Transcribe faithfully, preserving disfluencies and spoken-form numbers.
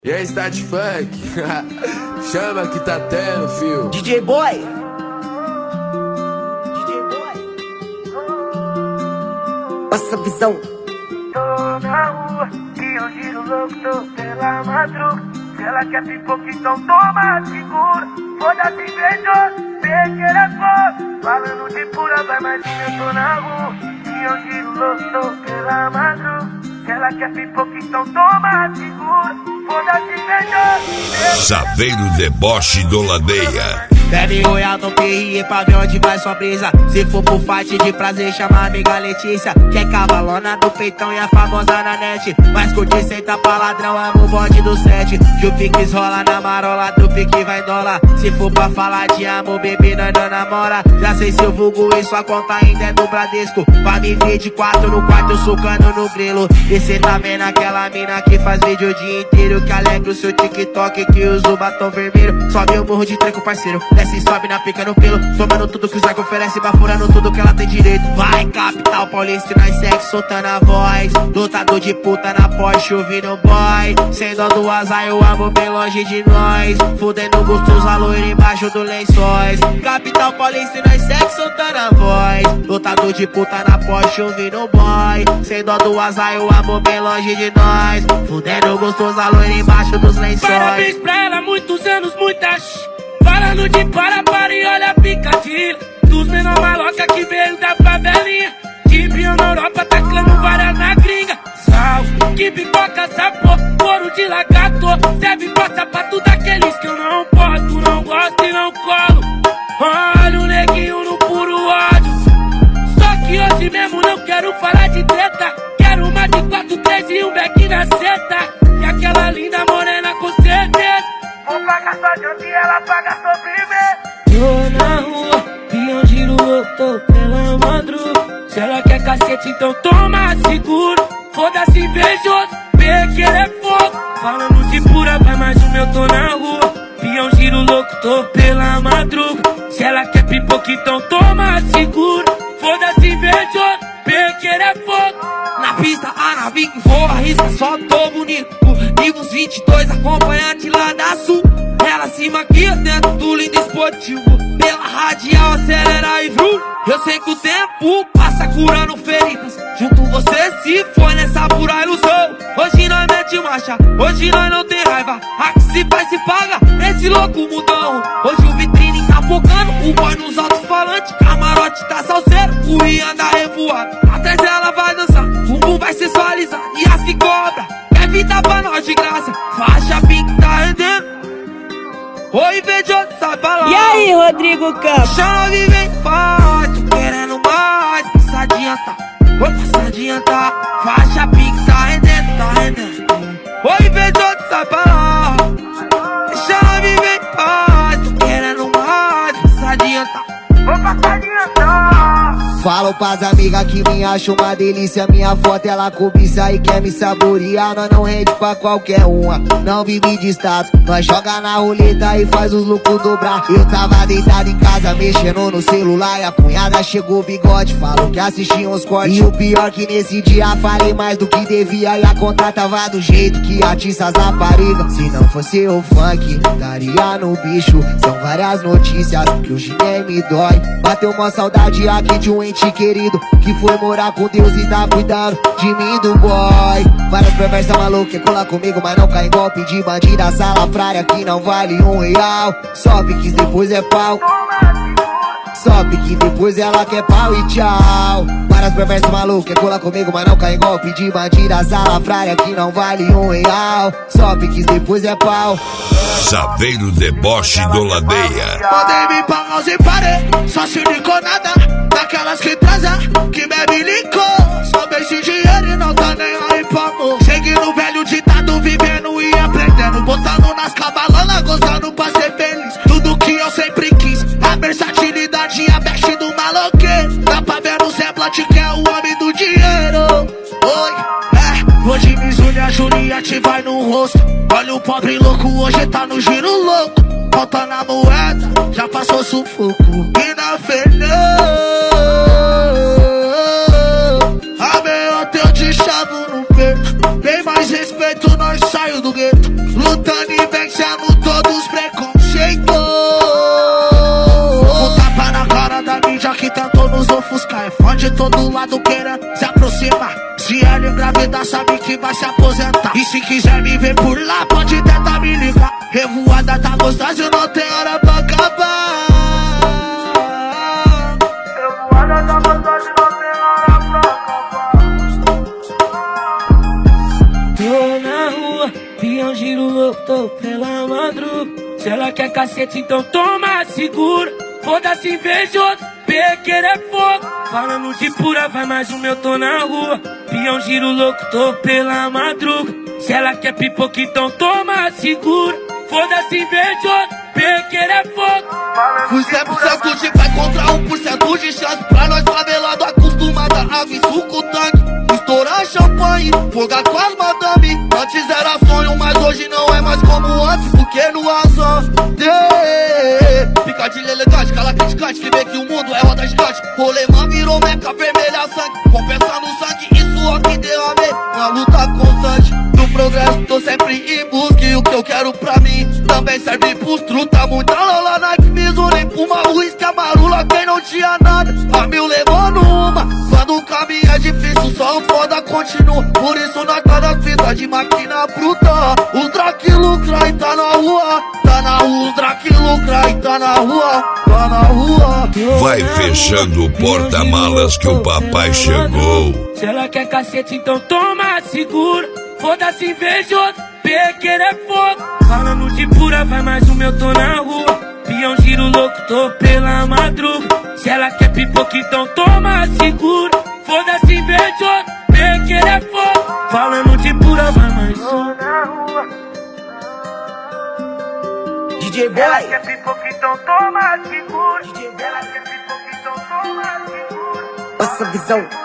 E aí, Start Funk? Chama que tá tendo, fio. D J Boy. D J Boy. Passa a visão. Tô na rua, e eu giro louco, tô pela madruga. Se ela quer pipoca, então toma, segura. Foda-se, invejoso, pegueira é fogo. Falando de pura, vai, mas eu tô na rua. E eu giro louco, tô pela madruga. Se ela quer pipoca, então toma, segura. Saveiro deboche do Ladeia. Bebe royal no P R pra ver onde vai sua brisa. Se for pro fight de prazer, chama a amiga Letícia, que é cavalona do peitão e a famosa na net. Mas curte senta pra ladrão, amo o bonde do sete. Que o piques rola na marola, do pique vai dólar. Se for pra falar de amor, bebê, nós não namora. Já sei se eu vulgo e sua conta ainda é do Bradesco. Pra me ver de quatro no quarto, sucando no grilo. E cê tá vendo aquela mina que faz vídeo o dia inteiro, que alegra o seu TikTok, que usa o batom vermelho. Sobe o morro de treco, parceiro, desce e sobe na pica no pelo. Tomando tudo que o Zago oferece, bafurando tudo que ela tem direito. Vai, capital paulista, nós segue soltando a voz. Lutador de puta na Porsche, ouvindo boy. Sem dó do azar, eu amo bem longe de nós. Fudendo gostoso, a loira embaixo do lençóis. Capital paulista, nós segue soltando a voz. Lutador de puta na Porsche, ouvindo boy. Sem dó do azar, eu amo bem longe de nós. Fudendo gostoso, a loira embaixo dos lençóis. Parabéns pra ela, muitos anos, muitas. Falando de para, para e olha a picadilha. Dos menor maloca que veio da favelinha. Tibião na Europa, taclando várias na gringa. Sal, que pipoca, sabor, couro de lagarto. Serve pra sapato daqueles que eu não posto, não gosto e não colo. Olha o neguinho no puro ódio. Só que hoje mesmo não quero falar de treta. Quero uma de quatro, três e um beck na seta. E aquela linda morena com certeza. Vou pagar sua janta e ela paga sofrimento. Tô na rua, pião giro louco, tô pela madruga. Se ela quer cacete, então toma, seguro. Foda-se, invejoso, pegueira é fogo. Falando de pura, vai, mais o meu tô na rua. Pião giro louco, tô pela madruga. Se ela quer pipoca, então toma, seguro. Foda-se, invejoso, pegueira é fogo. Na pista, a nave que voa, risca, só tô bonito. Livros vinte e dois, acompanhante lá da sul. Ela cima aqui, dentro do lindo esportivo. Pela radial, acelera e vrum. Eu sei que o tempo passa curando feridas. Junto você se foi nessa pura ilusão. Hoje nós mete marcha, hoje nós não tem raiva. A que se faz se paga, esse louco mundão. Hoje o vitrine tá focando, o boy nos alto-falantes. Camarote tá salseiro, o Ian da revoada. Atrás dela vai dançar, o bumbum vai sensualizar. E as que cobra, quer vida pra nós de graça. Faixa pink tá rendendo. Oi, invejoso, sai pra lá. E aí, Rodrigo Campos? Chama, vivem paz, tô querendo mais. Passa adianta, oi, passa adianta. Faixa pink tá rendendo, tá rendendo. Oi, invejoso, sai pra lá. Chama, vivem paz, tô querendo mais. Passa adianta, Vou passar adiantar. Falo pras amigas que me acham uma delícia. Minha foto ela cobiça e quer me saborear. Nós não rende pra qualquer uma, não vive de status. Nós joga na roleta e faz os lucros dobrar. Eu tava deitado em casa mexendo no celular e a cunhada chegou bigode, falou que assistia uns cortes. E o pior que nesse dia falei mais do que devia. E a conta tava do jeito que atiça as raparigas. Se não fosse o funk, daria no bicho. São várias notícias que hoje nem me dói. Bateu uma saudade aqui de um ente querido que foi morar com Deus e tá cuidando de mim, do boy. Várias perversas malucas, cola comigo, mas não cai em golpe de bandida salafrária que não vale um real. Só piques, depois é pau. Só pique, depois ela quer pau e tchau. Várias perversas malucas, cola comigo, mas não cai em golpe de bandida salafrária que não vale um real. Só piques, depois é pau. Saveiro deboche do Ladeia. Mandei me pagar e parei, só se licou nada. Daquelas que transa, que bebe licor. Só beijo dinheiro e não tá nem aí pra amor. Cheguei no velho ditado, vivendo e aprendendo. Botando nas cabalonas, gostando pra ser feliz. Tudo que eu sempre quis, a versatilidade e a best do maloqueiro. Dá pra ver no Zé Blat que é o homem do dinheiro. Oi, é, hoje Mizunya Juliette vai no rosto. Olha o pobre louco, hoje tá no giro louco. Volta na moeda, já passou sufoco. E na Fernanda, a meia eu te chavo no peito. Tem mais respeito, nós saio do gueto. Luta escutando e vexando todos os preconceitos. O tapa na cara da mídia que tentou nos ofuscar. É fã de todo lado querendo se aproximar. Se ela engravidar sabe que vai se aposentar. E se quiser me ver por lá pode tentar me ligar. Revoada tá gostosa e não tem hora pra acabar. Revoada tá gostosa e não tem hora pra acabar. Tô na rua, pião giro louco, tô pela madruga. Se ela quer cacete então toma, segura. Foda-se invejoso, pequeno é fogo. Falando de pura, vai mais um meu, tô na rua. Pião giro louco, tô pela madruga. Se ela quer pipoca então toma, segura. Foda-se invejoso, pequeno é fogo. Fui cem por cento de pai contra um por cento de chance. Pra nós favelado acostumada a vir suco tanque. Estourar champanhe, fogar com as madame. Antes era sonho, mas hoje não é mais como antes. Porque no ação picadilha elegante, cala criticante. Que vê que o mundo é roda gigante. Rolemã virou meca vermelha sangue. Compensando o sangue e suor que derramei na luta constante. No progresso tô sempre em busca. E o que eu quero pra mim também serve pros truta. Muita lola, Nike, Mizuno, Puma, uísque, amarula. Quem não tinha nada, a mil levou numa. Quando o caminho é difícil, só o foda continua. Por isso nós tá nas fitas de máquina bruta. Ultra que lucra e tá na rua. Tá na rua, ultra que lucra e tá na rua. Tá na rua. Vai fechando o porta-malas que o papai chegou. Se ela quer cacete então toma, segura. Foda-se invejoso, pequeno é fogo. Falando de pura, vai mais um meu, tô na rua. Pião giro louco, tô pela madruga. Se ela quer pipoca então toma, segura. Foda-se invejoso, pequeno é fogo. Falando de pura, vai mais um. D J Boy. Ela quer pipoca então toma, segura. D J Boy. Ela quer pipoca então toma, segura. Essa visão.